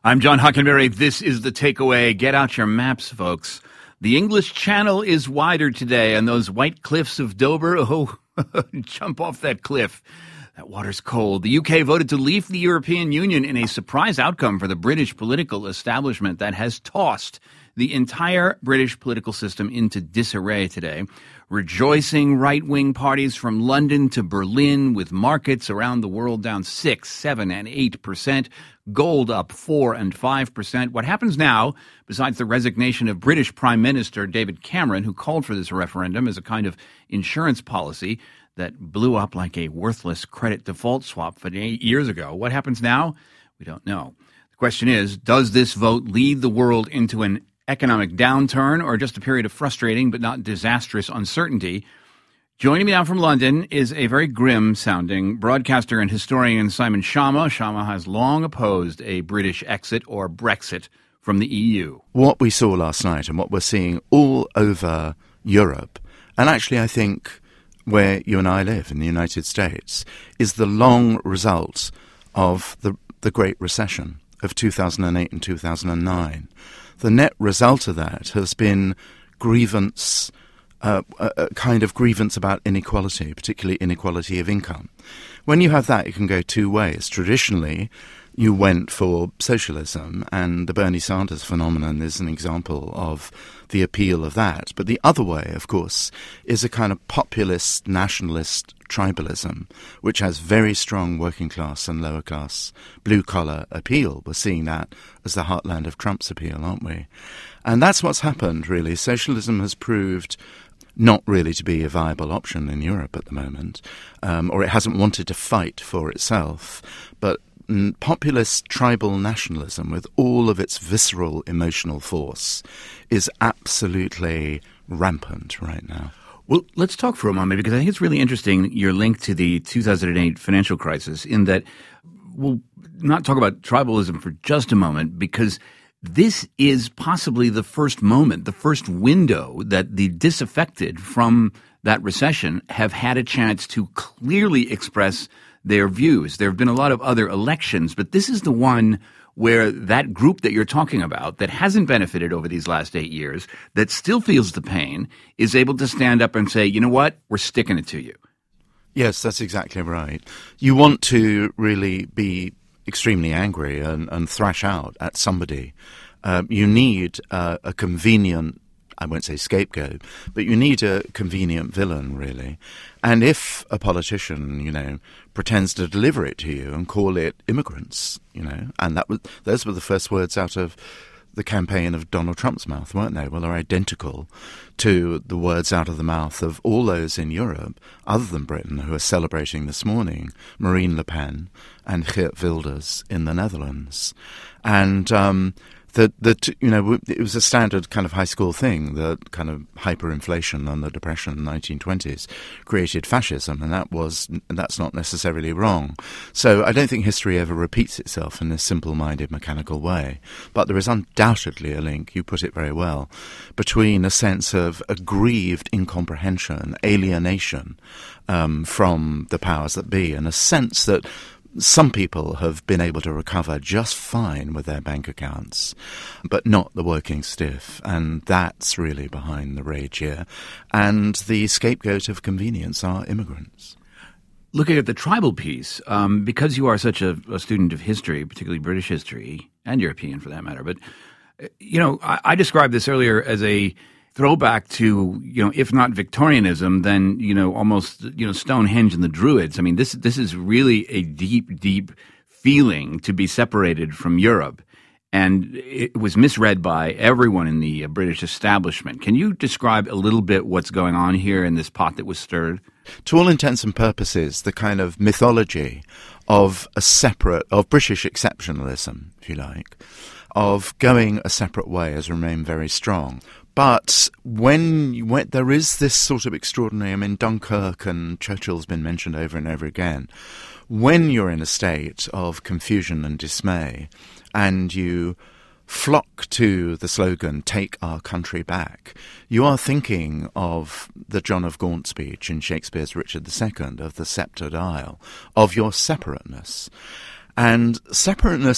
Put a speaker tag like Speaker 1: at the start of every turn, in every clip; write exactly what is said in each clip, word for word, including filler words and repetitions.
Speaker 1: I'm John Hockenberry. This is The Takeaway. Get out your maps, folks. The English Channel is wider today, and those white cliffs of Dover, oh, jump off that cliff. That water's cold. The U K voted to leave the European Union in a surprise outcome for the British political establishment that has tossed the entire British political system into disarray today. Rejoicing right-wing parties from London to Berlin, with markets around the world down six, seven, and eight percent. Gold up four and five percent. What happens now, besides the resignation of British Prime Minister David Cameron, who called for this referendum as a kind of insurance policy that blew up like a worthless credit default swap for eight years ago. What happens now? We don't know. The question is, does this vote lead the world into an economic downturn or just a period of frustrating but not disastrous uncertainty? Joining me now from London is a very grim-sounding broadcaster and historian, Simon Schama. Schama has long opposed a British exit or Brexit from the E U.
Speaker 2: What we saw last night and what we're seeing all over Europe, and actually I think where you and I live in the United States, is the long result of the, the Great Recession of two thousand eight and two thousand nine. The net result of that has been grievance, uh, a, a kind of grievance about inequality, particularly inequality of income. When you have that, it can go two ways. Traditionally, you went for socialism, and the Bernie Sanders phenomenon is an example of the appeal of that. But the other way, of course, is a kind of populist, nationalist tribalism, which has very strong working class and lower class blue collar appeal. We're seeing that as the heartland of Trump's appeal, aren't we? And that's what's happened, really. Socialism has proved not really to be a viable option in Europe at the moment, um, or it hasn't wanted to fight for itself. But populist tribal nationalism, with all of its visceral emotional force, is absolutely rampant right now.
Speaker 1: Well, let's talk for a moment, because I think it's really interesting, your link to the two thousand eight financial crisis, in that we'll not talk about tribalism for just a moment, because this is possibly the first moment, the first window that the disaffected from that recession have had a chance to clearly express their views. There have been a lot of other elections, but this is the one where that group that you're talking about, that hasn't benefited over these last eight years, that still feels the pain, is able to stand up and say, you know what, we're sticking it to you.
Speaker 2: Yes, that's exactly right. You want to really be extremely angry and, and thrash out at somebody. Um, you need uh, a convenient, I won't say scapegoat, but you need a convenient villain, really. And if a politician, you know, pretends to deliver it to you and call it immigrants, you know, and that was those were the first words out of the campaign of Donald Trump's mouth, weren't they? Well, they're identical to the words out of the mouth of all those in Europe, other than Britain, who are celebrating this morning, Marine Le Pen and Geert Wilders in the Netherlands. And um That, that, you know, it was a standard kind of high school thing, the kind of hyperinflation and the Depression in the nineteen twenties created fascism, and that was, and that's not necessarily wrong. So I don't think history ever repeats itself in this simple-minded, mechanical way. But there is undoubtedly a link, you put it very well, between a sense of aggrieved incomprehension, alienation um, from the powers that be, and a sense that some people have been able to recover just fine with their bank accounts, but not the working stiff. And that's really behind the rage here. And the scapegoat of convenience are immigrants.
Speaker 1: Looking at the tribal piece, um, because you are such a, a student of history, particularly British history, and European for that matter, but, you know, I, I described this earlier as a throwback to, you know, if not Victorianism, then, you know, almost, you know, Stonehenge and the Druids. I mean, this this is really a deep, deep feeling to be separated from Europe. And it was misread by everyone in the British establishment. Can you describe a little bit what's going on here in this pot that was stirred?
Speaker 2: To all intents and purposes, the kind of mythology of a separate, of British exceptionalism, if you like, of going a separate way has remained very strong. But when, you, when there is this sort of extraordinary, I mean, Dunkirk and Churchill's been mentioned over and over again, when you're in a state of confusion and dismay and you flock to the slogan, "Take our country back," you are thinking of the John of Gaunt speech in Shakespeare's Richard the Second, of the sceptred isle, of your separateness. And separateness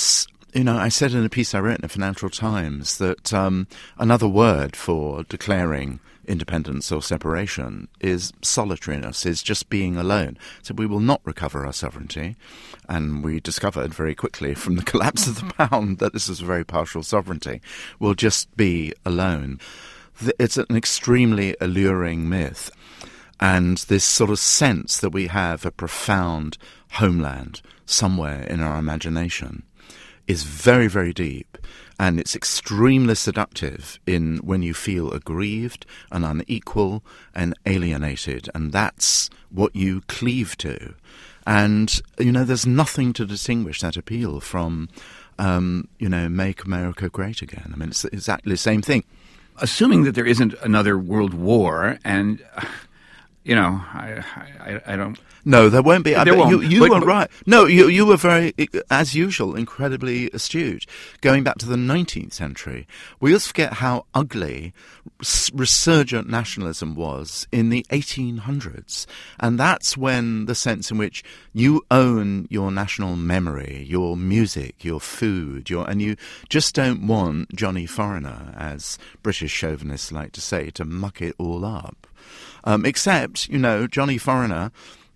Speaker 2: You know, I said in a piece I wrote in the Financial Times that um, another word for declaring independence or separation is solitariness, is just being alone. So we will not recover our sovereignty. And we discovered very quickly from the collapse of the pound that this is a very partial sovereignty. We'll just be alone. It's an extremely alluring myth. And this sort of sense that we have a profound homeland somewhere in our imagination is very, very deep, and it's extremely seductive in when you feel aggrieved and unequal and alienated, and that's what you cleave to. And, you know, there's nothing to distinguish that appeal from, um, you know, make America great again. I mean, it's exactly the same thing.
Speaker 1: Assuming that there isn't another world war, and, you know, I, I, I don't...
Speaker 2: No, there won't be.
Speaker 1: There won't.
Speaker 2: You, you
Speaker 1: but,
Speaker 2: were
Speaker 1: but,
Speaker 2: right. No, you you were very, as usual, incredibly astute. Going back to the nineteenth century, we always forget how ugly resurgent nationalism was in the eighteen hundreds. And that's when the sense in which you own your national memory, your music, your food, your and you just don't want Johnny Foreigner, as British chauvinists like to say, to muck it all up. Um, except, you know, Johnny Foreigner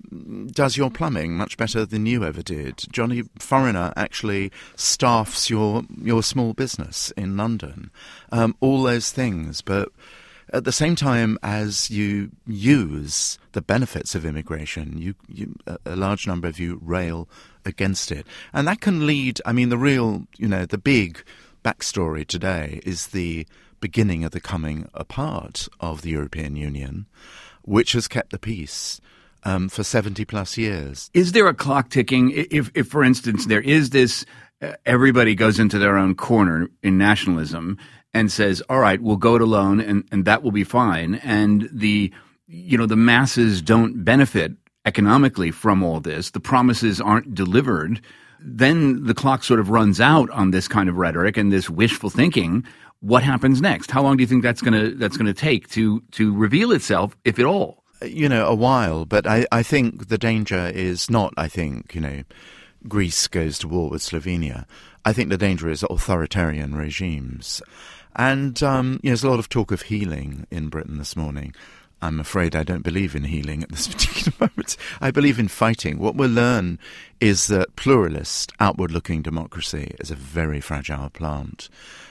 Speaker 2: does your plumbing much better than you ever did. Johnny Foreigner actually staffs your your small business in London. Um, all those things, but at the same time as you use the benefits of immigration, you, you a large number of you rail against it, and that can lead. I mean, the real, you know, the big backstory today is the beginning of the coming apart of the European Union, which has kept the peace Um, for seventy plus years.
Speaker 1: Is there a clock ticking? If, if for instance, there is this, uh, everybody goes into their own corner in nationalism and says, all right, we'll go it alone and, and that will be fine. And the, you know, the masses don't benefit economically from all this. The promises aren't delivered. Then the clock sort of runs out on this kind of rhetoric and this wishful thinking. What happens next? How long do you think that's going to, that's going to take to, to reveal itself, if at all?
Speaker 2: You know, a while, but I, I think the danger is not, I think, you know, Greece goes to war with Slovenia. I think the danger is authoritarian regimes. And, um, you know, there's a lot of talk of healing in Britain this morning. I'm afraid I don't believe in healing at this particular moment. I believe in fighting. What we'll learn is that pluralist, outward-looking democracy is a very fragile plant,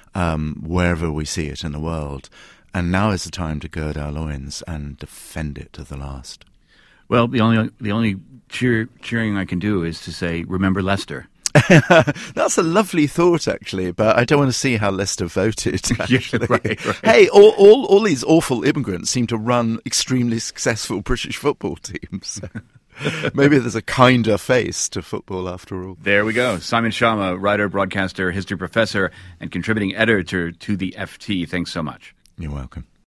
Speaker 2: um, wherever we see it in the world. And now is the time to gird our loins and defend it to the last.
Speaker 1: Well, the only the only cheer, cheering I can do is to say, remember Leicester.
Speaker 2: That's a lovely thought, actually, but I don't want to see how Leicester voted, actually.
Speaker 1: Yeah, right, right.
Speaker 2: Hey, all, all, all these awful immigrants seem to run extremely successful British football teams. Maybe there's a kinder face to football after all.
Speaker 1: There we go. Simon Schama, writer, broadcaster, history professor, and contributing editor to the F T. Thanks so much.
Speaker 2: You're welcome.